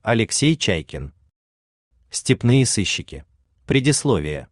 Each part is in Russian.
Алексей Чайкин. Степные сыщики. Предисловие.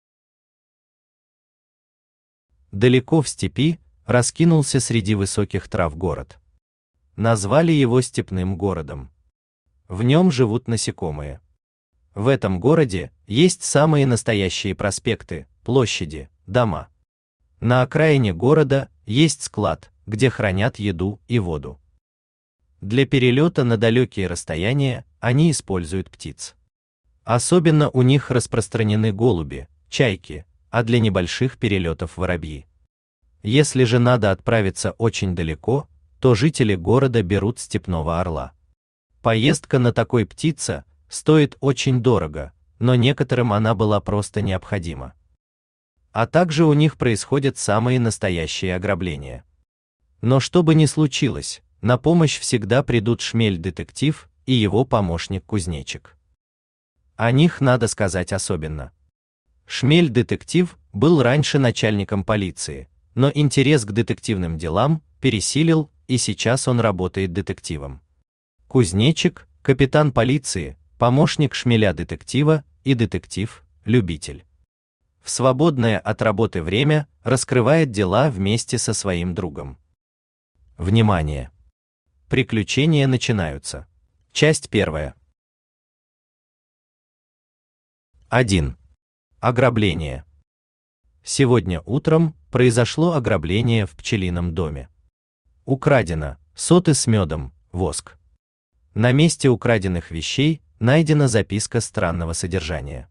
Далеко в степи раскинулся среди высоких трав город. Назвали его степным городом. В нем живут насекомые. В этом городе есть самые настоящие проспекты, площади, дома. На окраине города есть склад, где хранят еду и воду. Для перелета на далекие расстояния они используют птиц. Особенно у них распространены голуби, чайки, а для небольших перелетов воробьи. Если же надо отправиться очень далеко, то жители города берут степного орла. Поездка на такой птице стоит очень дорого, но некоторым она была просто необходима. А также у них происходят самые настоящие ограбления. Но что бы ни случилось, на помощь всегда придут Шмель-детектив и его помощник-кузнечик. О них надо сказать особенно. Шмель-детектив был раньше начальником полиции, но интерес к детективным делам пересилил, и сейчас он работает детективом. Кузнечик – капитан полиции, помощник Шмеля-детектива и детектив-любитель. В свободное от работы время раскрывает дела вместе со своим другом. Внимание! Приключения начинаются. Часть первая. 1. Ограбление. Сегодня утром произошло ограбление в пчелином доме. Украдено соты с медом, воск. На месте украденных вещей найдена записка странного содержания.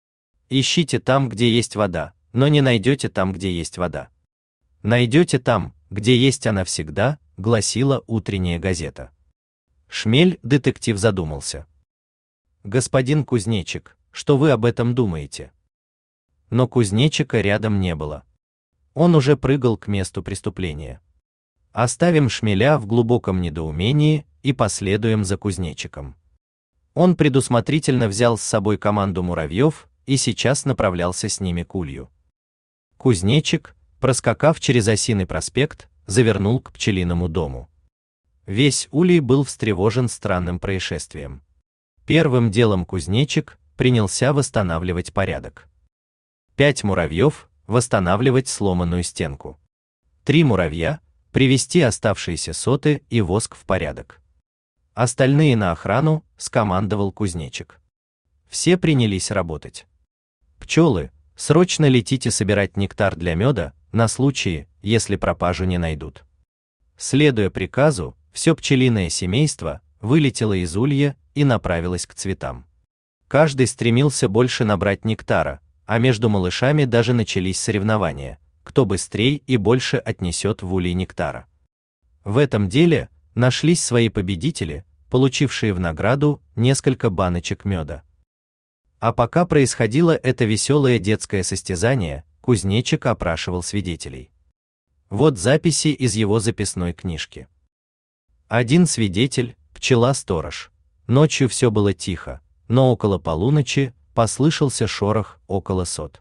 Ищите там, где есть вода, но не найдете там, где есть вода. Найдете там, где есть она всегда, гласила утренняя газета. Шмель-детектив задумался. Господин Кузнечик, что вы об этом думаете? Но Кузнечика рядом не было. Он уже прыгал к месту преступления. Оставим Шмеля в глубоком недоумении и последуем за Кузнечиком. Он предусмотрительно взял с собой команду муравьев и сейчас направлялся с ними к улью. Кузнечик, проскакав через Осиный проспект, завернул к пчелиному дому. Весь улей был встревожен странным происшествием. Первым делом Кузнечик принялся восстанавливать порядок. 5 муравьев восстанавливать сломанную стенку. 3 муравья привести оставшиеся соты и воск в порядок. Остальные на охрану, скомандовал Кузнечик. Все принялись работать. Пчелы, срочно летите собирать нектар для меда, на случай, если пропажу не найдут. Следуя приказу, все пчелиное семейство вылетело из улья и направилось к цветам. Каждый стремился больше набрать нектара, а между малышами даже начались соревнования, кто быстрее и больше отнесет в улей нектара. В этом деле нашлись свои победители, получившие в награду несколько баночек меда. А пока происходило это веселое детское состязание, Кузнечик опрашивал свидетелей. Вот записи из его записной книжки. Один свидетель, пчела-сторож. Ночью все было тихо, но около полуночи послышался шорох около сот.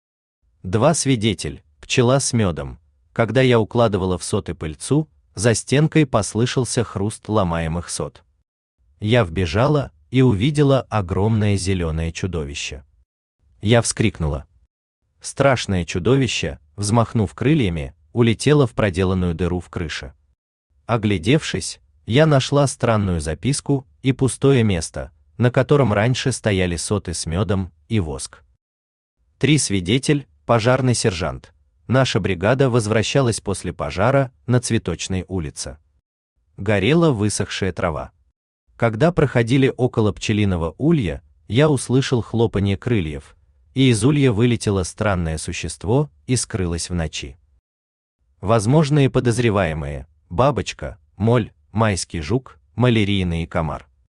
2 свидетель, пчела с медом. Когда я укладывала в соты пыльцу, за стенкой послышался хруст ломаемых сот. Я вбежала и увидела огромное зеленое чудовище. Я вскрикнула. Страшное чудовище, взмахнув крыльями, улетело в проделанную дыру в крыше. Оглядевшись, я нашла странную записку и пустое место, на котором раньше стояли соты с медом и воск. 3 свидетель, пожарный сержант. Наша бригада возвращалась после пожара на Цветочной улице. Горела высохшая трава. Когда проходили около пчелиного улья, я услышал хлопанье крыльев, и из улья вылетело странное существо и скрылось в ночи. Возможные подозреваемые: бабочка, моль, майский жук, малярийный комар.